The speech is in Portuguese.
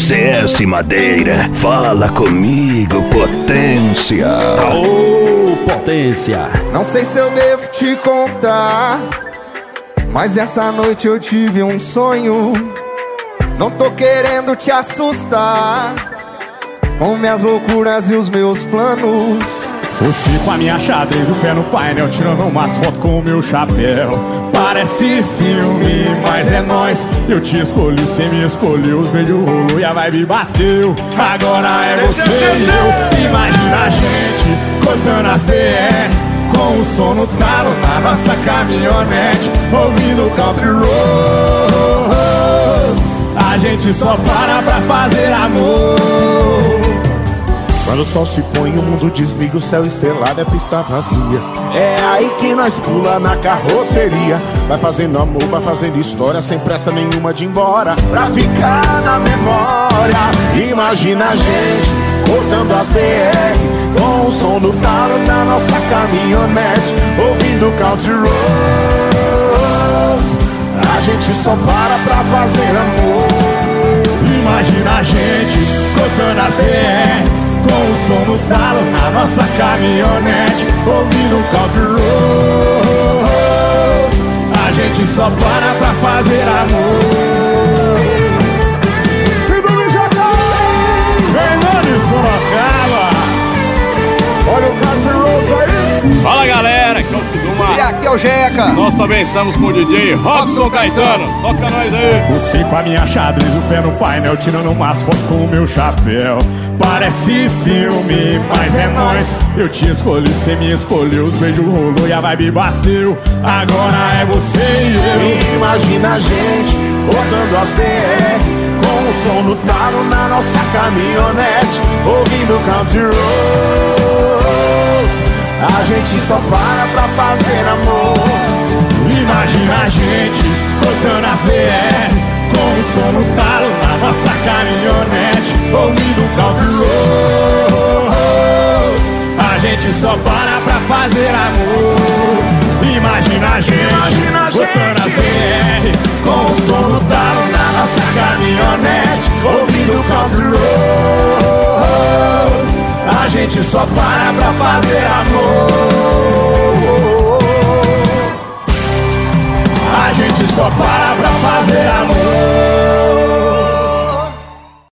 CS Madeira, fala comigo, potência. Aô, potência. Não sei se eu devo te contar, mas essa noite eu tive um sonho. Não tô querendo te assustar com minhas loucuras e os meus planos. Você com a minha xadrez, o pé no painel, tirando umas fotos com o meu chapéu. Parece filme, mas é nóis. Eu te escolhi, cê me escolheu. Os beijos rolou e a vibe bateu. Agora é você e eu. Imagina a gente cortando as BR com o som no talo na nossa caminhonete, ouvindo country roads. A gente só para pra fazer amor. Quando o sol se põe, o mundo desliga, o céu estrelado é pista vazia. É aí que nós pula na carroceria. Vai fazendo amor, vai fazendo história, sem pressa nenhuma de ir embora, pra ficar na memória. Imagina a gente cortando as BR com o som do talo da nossa caminhonete, ouvindo country roads. A gente só para pra fazer amor. Imagina a gente cortando as BR com o som no talo na nossa caminhonete, ouvindo country roads. A gente só para pra fazer amor. Fernando de Sorocaba. Olha o country roads aí. Fala galera, aqui é o Fiduma. E aqui é o Jeca. Nós também estamos com o DJ Robson Caetano. Toca nós aí. Você com a minha xadrez, o pé no painel, tirando umas fotos com o meu chapéu. Parece filme, mas é nóis. Eu te escolhi, cê me escolheu. Os beijos rolou e a vibe bateu. Agora é você e eu. Imagina a gente botando as BR com o som no talo na nossa caminhonete, ouvindo country roads. A gente só para pra fazer amor. Imagina a gente cortando as BR com o som no talo na nossa caminhonete, ouvindo country roads. A gente só para pra fazer amor. Imagina a gente cortando as BR com o som no talo na nossa caminhonete, ouvindo country roads. A gente só para pra fazer amor. A gente só para pra fazer amor.